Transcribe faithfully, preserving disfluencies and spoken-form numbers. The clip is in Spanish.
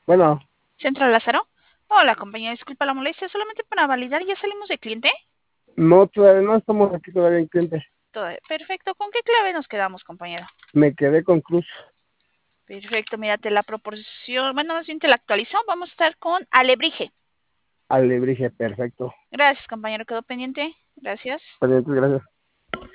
Bueno, Centro Lázaro. Hola, compañía, disculpa la molestia, solamente para validar, ¿ya salimos de cliente? no, todavía no estamos aquí todavía en cliente. Todo perfecto. ¿Con qué clave nos quedamos, compañero? Me quedé con Cruz. Perfecto, mírate la proporción, bueno, más bien te la actualizó, vamos a estar con Alebrije. Alebrije, perfecto. Gracias, compañero, quedó pendiente. Gracias. Pendientes, gracias.